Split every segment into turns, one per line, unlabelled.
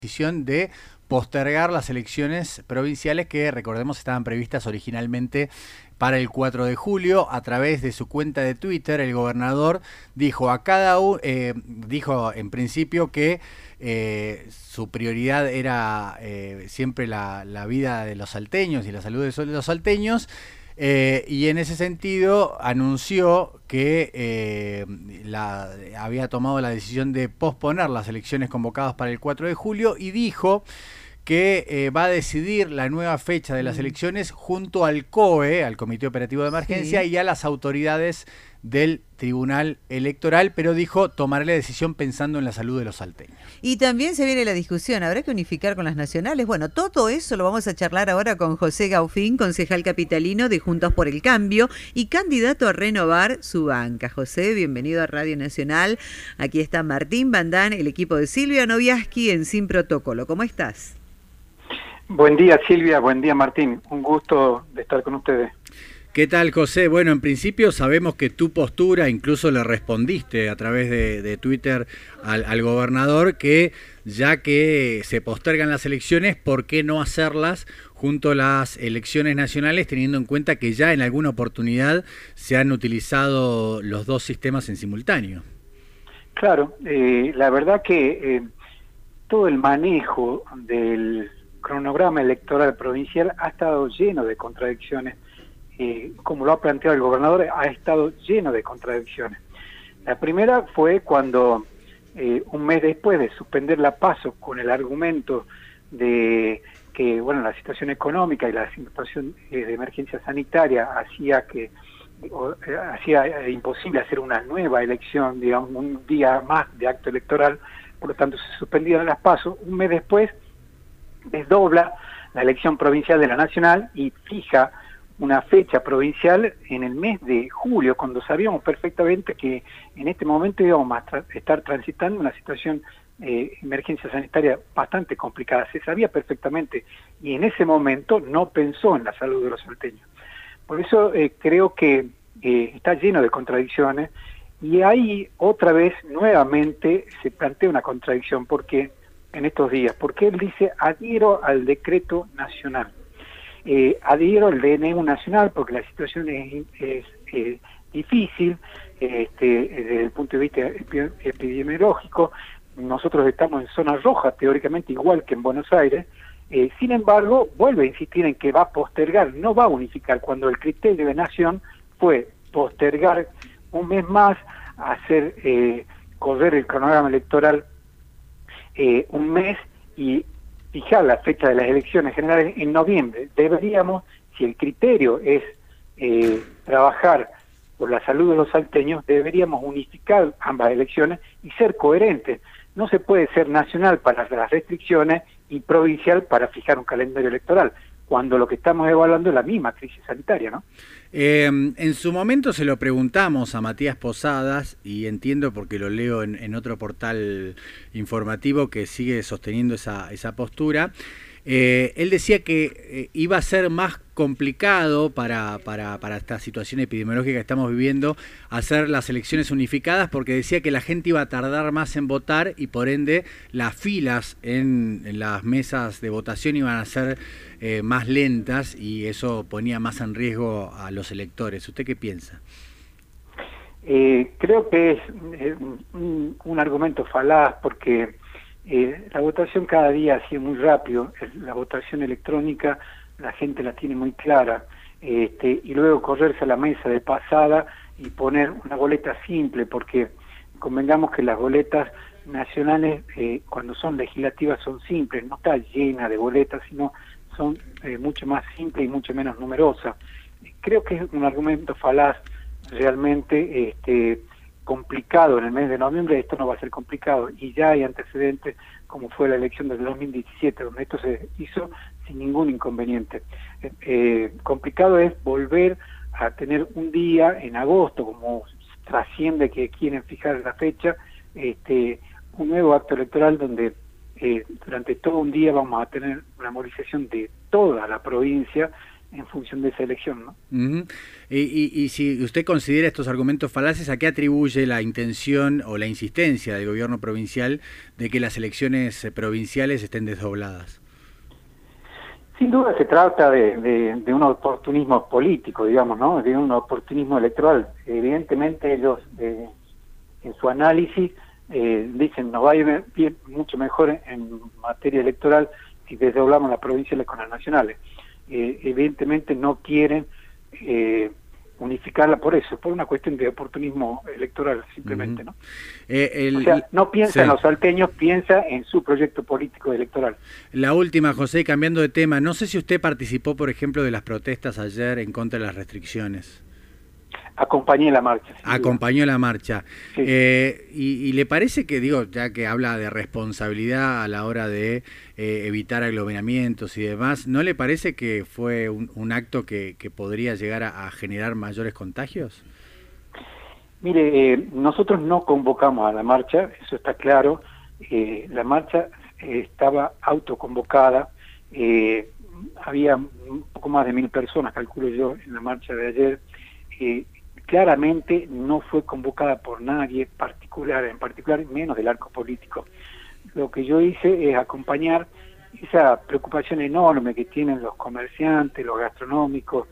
decisión de postergar las elecciones provinciales que, recordemos, estaban previstas originalmente para el 4 de julio. A través de su cuenta de Twitter, el gobernador dijo dijo en principio que su prioridad era siempre la vida de los salteños y la salud de los salteños. Y en ese sentido anunció que había tomado la decisión de posponer las elecciones convocadas para el 4 de julio y dijo que va a decidir la nueva fecha de las elecciones junto al COE, al Comité Operativo de Emergencia, y a las autoridades del Tribunal Electoral, pero dijo tomará la decisión pensando en la salud de los salteños.
Y también se viene la discusión, ¿habrá que unificar con las nacionales? Bueno, todo eso lo vamos a charlar ahora con José Gaufín, concejal capitalino de Juntos por el Cambio y candidato a renovar su banca. José, bienvenido a Radio Nacional. Aquí está Martín Bandán, el equipo de Silvia Noviaski en Sin Protocolo. ¿Cómo estás?
Buen día, Silvia. Buen día, Martín. Un gusto de estar con ustedes.
¿Qué tal, José? Bueno, en principio sabemos que tu postura, incluso le respondiste a través de Twitter al gobernador, que ya que se postergan las elecciones, ¿por qué no hacerlas junto a las elecciones nacionales, teniendo en cuenta que ya en alguna oportunidad se han utilizado los dos sistemas en simultáneo?
Claro, la verdad que todo el manejo del cronograma electoral provincial ha estado lleno de contradicciones. Como lo ha planteado el gobernador, ha estado lleno de contradicciones. La primera fue cuando un mes después de suspender la PASO con el argumento de que bueno, la situación económica y la situación de emergencia sanitaria hacía imposible hacer una nueva elección, digamos, un día más de acto electoral, por lo tanto se suspendieron las PASO. Un mes después desdobla la elección provincial de la nacional y fija una fecha provincial en el mes de julio, cuando sabíamos perfectamente que en este momento íbamos a estar transitando una situación emergencia sanitaria bastante complicada. Se sabía perfectamente y en ese momento no pensó en la salud de los salteños. Por eso creo que está lleno de contradicciones y ahí otra vez nuevamente se plantea una contradicción porque en estos días, porque él dice adhiero al decreto nacional. Adhiero al DNU nacional porque la situación es difícil desde el punto de vista epidemiológico. Nosotros estamos en zona roja teóricamente igual que en Buenos Aires. Sin embargo, vuelve a insistir en que va a postergar, no va a unificar, cuando el criterio de nación fue postergar un mes más, hacer correr el cronograma electoral un mes y fijar la fecha de las elecciones generales en noviembre. Deberíamos, si el criterio es trabajar por la salud de los salteños, deberíamos unificar ambas elecciones y ser coherentes. No se puede ser nacional para las restricciones y provincial para fijar un calendario electoral, cuando lo que estamos evaluando es la misma crisis sanitaria, ¿no?
En su momento se lo preguntamos a Matías Posadas, y entiendo porque lo leo en otro portal informativo que sigue sosteniendo esa postura. Él decía que iba a ser más complicado para esta situación epidemiológica que estamos viviendo hacer las elecciones unificadas, porque decía que la gente iba a tardar más en votar y por ende las filas en las mesas de votación iban a ser más lentas y eso ponía más en riesgo a los electores. ¿Usted qué piensa?
Creo que es un argumento falaz porque la votación cada día ha sido muy rápido. La votación electrónica la gente la tiene muy clara, y luego correrse a la mesa de pasada y poner una boleta simple, porque convengamos que las boletas nacionales cuando son legislativas son simples, no está llena de boletas, sino son mucho más simples y mucho menos numerosas. Creo que es un argumento falaz realmente complicado. En el mes de noviembre esto no va a ser complicado y ya hay antecedentes como fue la elección del 2017 donde esto se hizo sin ningún inconveniente. Complicado es volver a tener un día en agosto, como trasciende que quieren fijar la fecha, un nuevo acto electoral donde durante todo un día vamos a tener una movilización de toda la provincia en función de esa elección, ¿no?
Y si usted considera estos argumentos falaces, ¿a qué atribuye la intención o la insistencia del gobierno provincial de que las elecciones provinciales estén desdobladas?
Sin duda se trata de un oportunismo político, digamos, ¿no? De un oportunismo electoral. Evidentemente ellos, en su análisis, dicen nos va a ir bien, mucho mejor en materia electoral si desdoblamos las provinciales con las nacionales. Evidentemente no quieren unificarla por eso, por una cuestión de oportunismo electoral simplemente, ¿no? O sea, no piensa en los salteños, piensa en su proyecto político electoral.
La última, José, cambiando de tema, no sé si usted participó, por ejemplo, de las protestas ayer en contra de las restricciones.
Acompañé la marcha.
Acompañó la marcha.
Sí.
Y le parece que, digo, ya que habla de responsabilidad a la hora de evitar aglomeramientos y demás, ¿no le parece que fue un acto que podría llegar a generar mayores contagios?
Mire, nosotros no convocamos a la marcha, eso está claro. La marcha estaba autoconvocada. Había un poco más de 1000 personas, calculo yo, en la marcha de ayer. Claramente no fue convocada por nadie en particular menos del arco político. Lo que yo hice es acompañar esa preocupación enorme que tienen los comerciantes, los gastronómicos,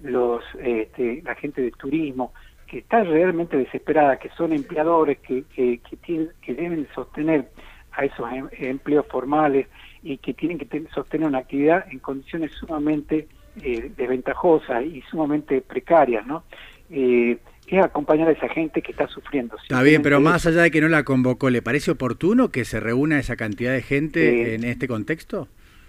la gente de turismo, que está realmente desesperada, que son empleadores que deben sostener a esos empleos formales y que tienen que sostener una actividad en condiciones sumamente desventajosas y sumamente precarias, ¿no? Es acompañar a esa gente que está sufriendo.
Está bien, pero más allá de que no la convocó, ¿le parece oportuno que se reúna esa cantidad de gente en este contexto?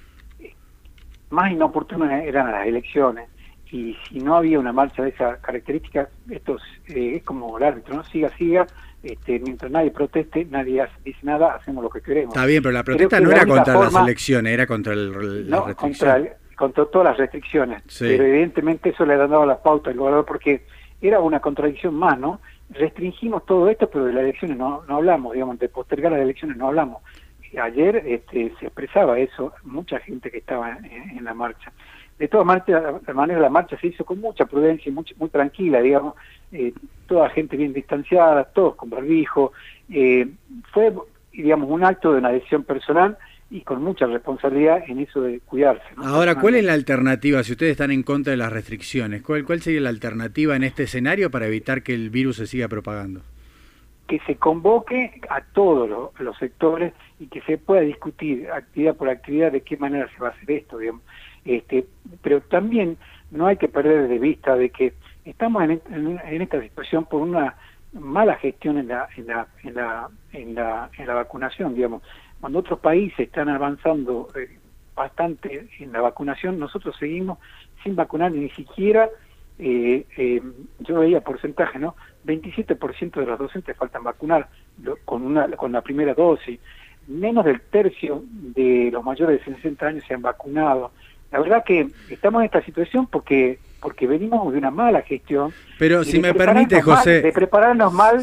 Más inoportunas eran las elecciones, y si no había una marcha de esas características, esto es como el árbitro, ¿no? Siga, mientras nadie proteste, nadie dice nada, hacemos lo que queremos.
Está bien, pero la protesta no era contra las elecciones, era contra las restricciones. Contra todas las restricciones, sí. Pero evidentemente eso le ha dado la pauta al gobernador, porque era una contradicción más, ¿no? Restringimos todo esto, pero de las elecciones no hablamos, digamos, de postergar las elecciones no hablamos. Ayer se expresaba eso, mucha gente que estaba en la marcha. De todas maneras, la marcha se hizo con mucha prudencia y muy tranquila, digamos, toda gente bien distanciada, todos con barbijo. Fue, digamos, un acto de una decisión personal y con mucha responsabilidad en eso de cuidarse, ¿no? Ahora, ¿cuál es la alternativa si ustedes están en contra de las restricciones? ¿Cuál sería la alternativa en este escenario para evitar que el virus se siga propagando?
Que se convoque a todos los sectores y que se pueda discutir actividad por actividad de qué manera se va a hacer esto, digamos. Pero también no hay que perder de vista de que estamos en esta situación por una mala gestión en la vacunación, digamos. Cuando otros países están avanzando bastante en la vacunación, nosotros seguimos sin vacunar ni siquiera, yo veía porcentaje, ¿no? 27% de los docentes faltan vacunar con la primera dosis. Menos del tercio de los mayores de 60 años se han vacunado. La verdad que estamos en esta situación porque venimos de una mala gestión.
Pero si me permite, José,
de prepararnos mal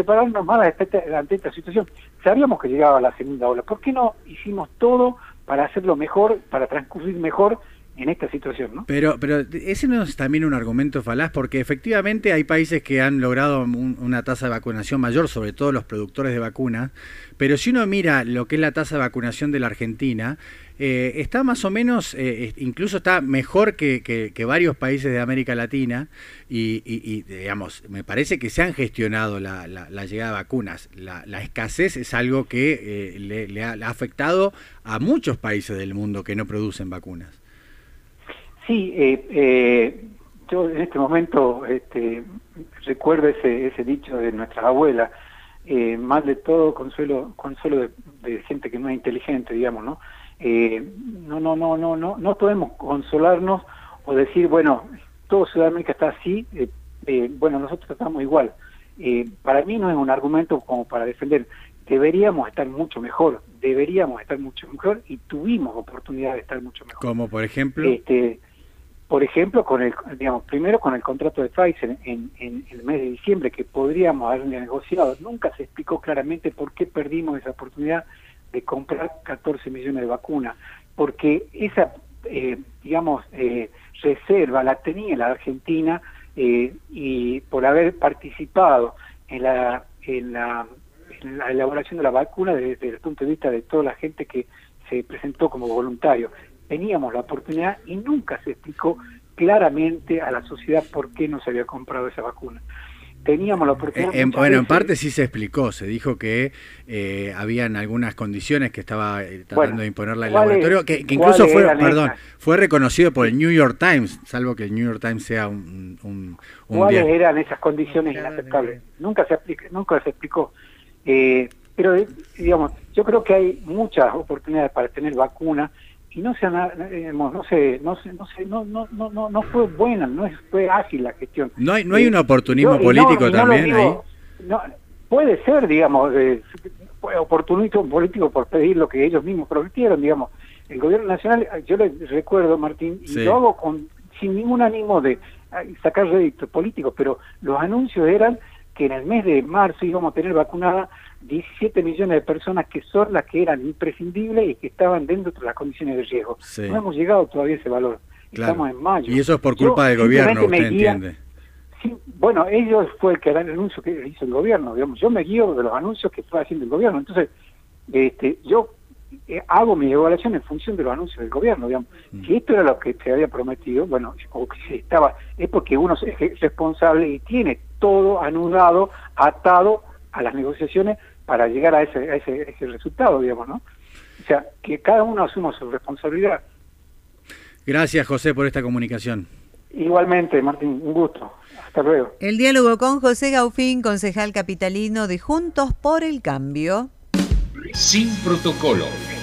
ante esta situación. Sabíamos que llegaba la segunda ola. ¿Por qué no hicimos todo para hacerlo mejor, para transcurrir mejor en esta situación, ¿no?
Pero ese no es también un argumento falaz, porque efectivamente hay países que han logrado una tasa de vacunación mayor, sobre todo los productores de vacunas, pero si uno mira lo que es la tasa de vacunación de la Argentina, está más o menos, incluso está mejor que varios países de América Latina y digamos, me parece que se han gestionado la llegada de vacunas. La escasez es algo que le ha afectado a muchos países del mundo que no producen vacunas.
Sí, yo en este momento recuerdo ese dicho de nuestras abuelas, mal de todo consuelo de gente que no es inteligente, digamos, ¿no? No podemos consolarnos o decir, bueno, todo Sudamérica está así, bueno, nosotros estamos igual. Para mí no es un argumento como para defender. Deberíamos estar mucho mejor y tuvimos oportunidad de estar mucho mejor.
¿Como por ejemplo?
Por ejemplo, primero con el contrato de Pfizer en el mes de diciembre, que podríamos haber negociado. Nunca se explicó claramente por qué perdimos esa oportunidad de comprar 14 millones de vacunas, porque digamos, reserva la tenía la Argentina, y por haber participado en la elaboración de la vacuna desde el punto de vista de toda la gente que se presentó como voluntario. Teníamos la oportunidad y nunca se explicó claramente a la sociedad por qué no se había comprado esa vacuna. Teníamos la oportunidad.
Bueno, en parte sí se explicó, se dijo que habían algunas condiciones que estaba tratando de imponerla el laboratorio, que incluso fue reconocido por el New York Times, salvo que el New York Times sea un
¿Cuáles eran esas condiciones inaceptables? Nunca se explicó. Pero, digamos, yo creo que hay muchas oportunidades para tener vacuna y no fue buena, no fue ágil la gestión.
No hay un oportunismo político también ahí.
No, puede ser, digamos, oportunismo político por pedir lo que ellos mismos prometieron, digamos. El gobierno nacional, yo les recuerdo, Martín, y lo hago sin ningún ánimo de sacar rédito político, pero los anuncios eran que en el mes de marzo íbamos a tener vacunadas 17 millones de personas, que son las que eran imprescindibles y que estaban dentro de las condiciones de riesgo. Sí. No hemos llegado todavía a ese valor.
Claro.
Estamos en mayo.
Y eso es por culpa del gobierno, usted entiende.
Sí, bueno, ellos fue el que da el anuncio que hizo el gobierno, digamos. Yo me guío de los anuncios que fue haciendo el gobierno. Entonces, yo hago mi evaluación en función de los anuncios del gobierno, digamos. Si esto era lo que se había prometido, bueno, o que se estaba, es porque uno es responsable y tiene todo anudado, atado a las negociaciones para llegar a ese resultado, digamos, ¿no? O sea, que cada uno asuma su responsabilidad.
Gracias, José, por esta comunicación.
Igualmente, Martín, un gusto. Hasta luego.
El diálogo con José Gaufín, concejal capitalino de Juntos por el Cambio.
Sin protocolo.